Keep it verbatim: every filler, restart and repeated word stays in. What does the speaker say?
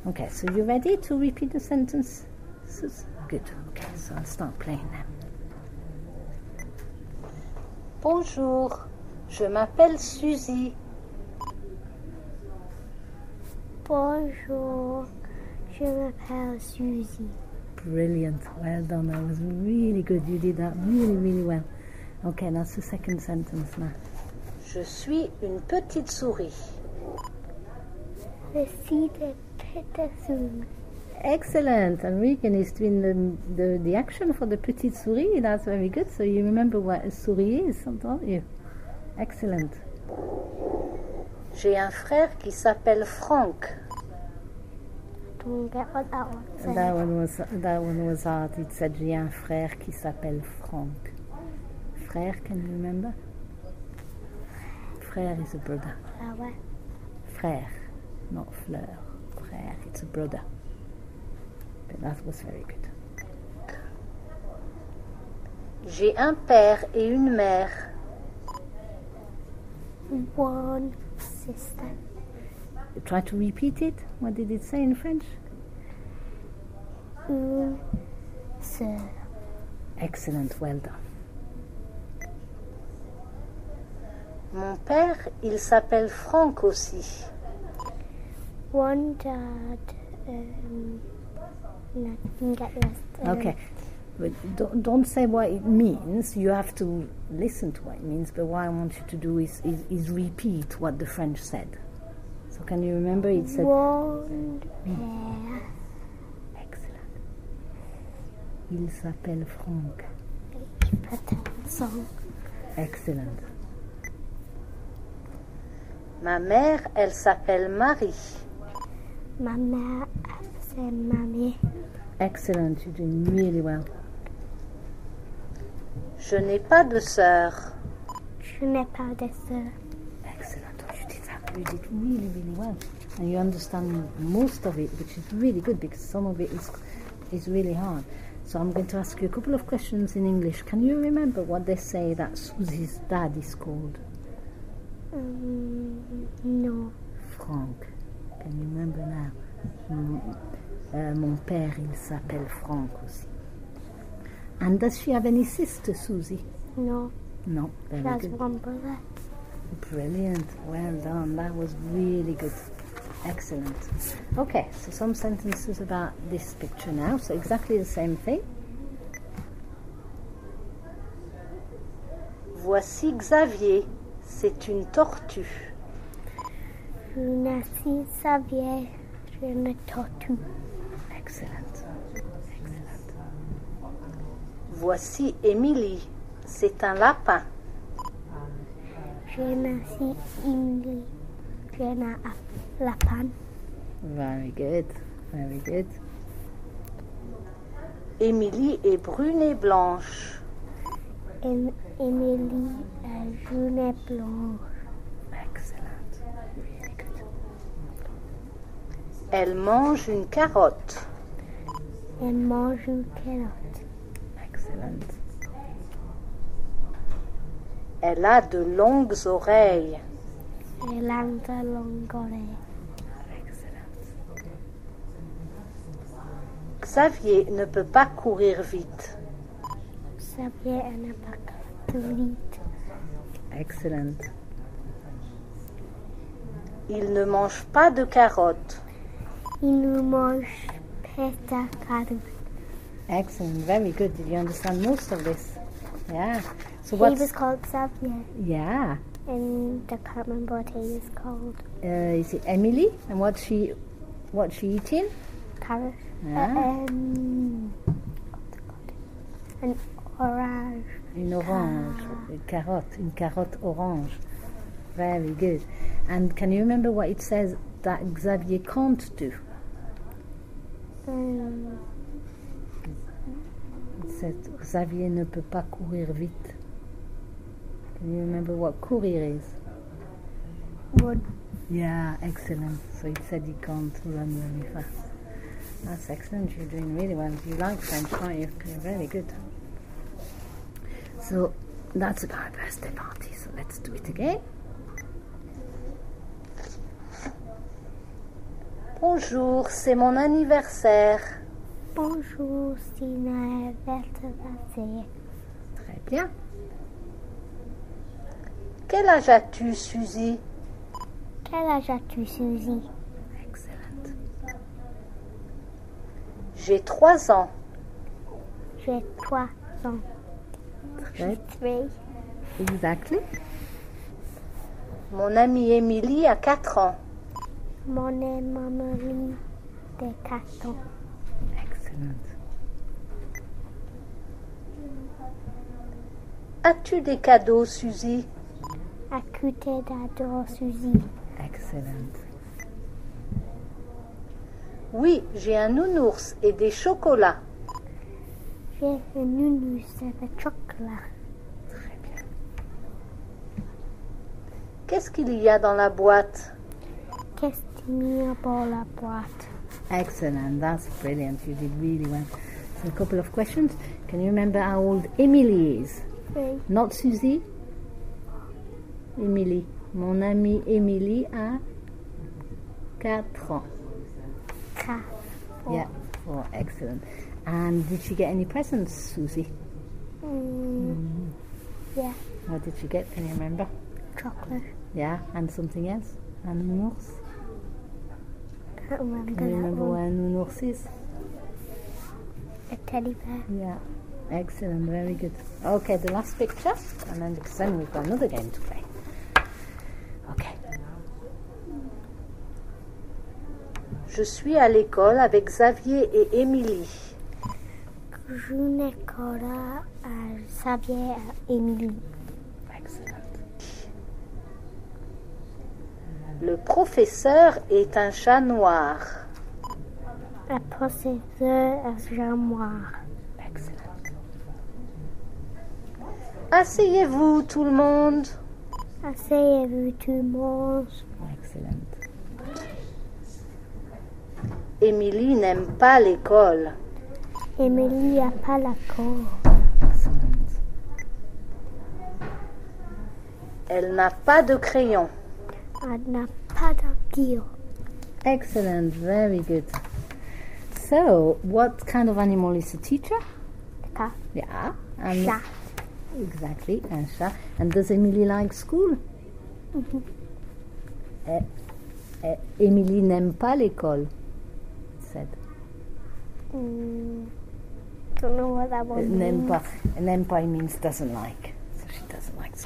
Okay, so you ready to repeat the sentence? Good. Okay, so I'll start playing them. Bonjour, je m'appelle Suzy. Bonjour, je m'appelle Suzy. Brilliant. Well done. That was really good. You did that really, really well. Okay, that's the second sentence now. Je suis une petite souris. Je suis une petite souris. Excellent. And Regan is doing the, the, the action for the petite souris. That's very good. So you remember what a souris is, don't you? Excellent. J'ai un frère qui s'appelle Franck. Don't get what that one said. That one was that one was hard. It said j'ai un frère qui s'appelle Franck. Frère, can you remember? Frère is a brother. Flower. Frère, not fleur. Frère, it's a brother. But that was very good. J'ai un père et une mère. One sister. Try to repeat it. What did it say in French? Une sœur. Excellent, well done. Mon père, il s'appelle Franck aussi. One dad. Um, no, didn't get the rest. Um, Okay, but don't, don't say what it means. You have to listen to what it means. But what I want you to do is, is, is repeat what the French said. So can you remember it said... One pair. Excellent. Il s'appelle Franck. Pretend song. Excellent. Ma mère, elle s'appelle Marie. Ma mère c'est mamie. Excellent, you're doing really well. Je n'ai pas de sœur. Je n'ai pas de sœur. Excellent. Oh, you did that. You did really, really well. And you understand most of it, which is really good because some of it is is really hard. So I'm going to ask you a couple of questions in English. Can you remember what they say that Susie's dad is called? Um, no. Franck. Can you remember now? Mm, uh, mon père, il s'appelle Franck aussi. And does she have any sister, Susie? No. No. She Very has good. one brother. Brilliant. Well done. That was really good. Excellent. Okay, so some sentences about this picture now. So exactly the same thing. Voici Xavier. C'est une tortue. Je suis Xavier. Je suis une tortue. Excellent. Excellent. Voici Émilie. C'est un lapin. Je suis Emily. Je suis un lapin. Very good. Very good. Émilie est brune et blanche. Em- Emily est jaune et blanche. Excellent. Really good. Elle mange une carotte. Elle mange une carotte. Excellent. Elle a de longues oreilles. Elle a de longues oreilles. Excellent. Xavier ne peut pas courir vite. Xavier n'a pas couru vite. Excellent. Il ne mange pas de carottes. Il ne mange pas de carotte. Excellent. Very good. Did you understand most of this? Yeah. So He what's... was called Xavier, Yeah. and I can't remember what he was called. Uh, is it Emily? And what's she, what's she eating? Carrot. Ah. Um, what's it called? An orange. Une orange. Une carotte. Une carotte orange. Very good. And can you remember what it says that Xavier can't do? Um, It says Xavier ne peut pas courir vite. Can you remember what courir is? run. Yeah, excellent. So it said he can't run very fast. That's excellent. You're doing really well. You like French, aren't you? You're very good. So that's about a birthday party. So let's do it again. Bonjour, c'est mon anniversaire. Bonjour, c'est mon anniversaire. Très bien. Quel âge as-tu, Suzy? Quel âge as-tu, Suzy? Excellent. J'ai trois ans. J'ai trois ans. Très Three. Exactly. Mon amie Émilie a quatre ans. Mon Marie de quatre ans. Excellent. As-tu des cadeaux, Suzy? À côté d'adore, Suzy. Excellent. Oui, j'ai un nounours et des chocolats. J'ai un nounours avec chocolat. Très bien. Qu'est-ce qu'il y a dans la boîte? Qu'est-ce qu'il y a dans la boîte? Excellent. That's brilliant. You did really well. So a couple of questions. Can you remember how old Emily is? Three. Not Suzy. Emily. Mon amie Emily a quatre ans. Quatre. Yeah. Oh, excellent. And did she get any presents, Susie? Mm. Yeah. What did she get? Can you remember? Chocolate. Yeah. And something else? Un nounours? Can't remember Can you that remember one. where un nounours is? A teddy bear. Yeah. Excellent. Very good. Okay, the last picture. And then, because then we've got another game to play. Okay. Je suis à l'école avec Xavier et Émilie. Je n'école à Xavier et Émilie. Excellent. Le professeur est un chat noir. La professeure est un noir. Excellent. Asseyez-vous, tout le monde. Asseyez-vous tout le monde. Excellent. Émilie n'aime pas l'école. Émilie n'a pas la cour. Excellent. Elle n'a pas de crayon. Elle n'a pas de guillot. Excellent. Very good. So, what kind of animal is the teacher? Cat. Yeah. And Chat. Exactly. And chat. And does Emily like school? Mhm. Eh, eh, Emily n'aime pas l'école. Said. Mm, don't know what that one N'aime means. pas. N'aime pas means doesn't like. So she doesn't like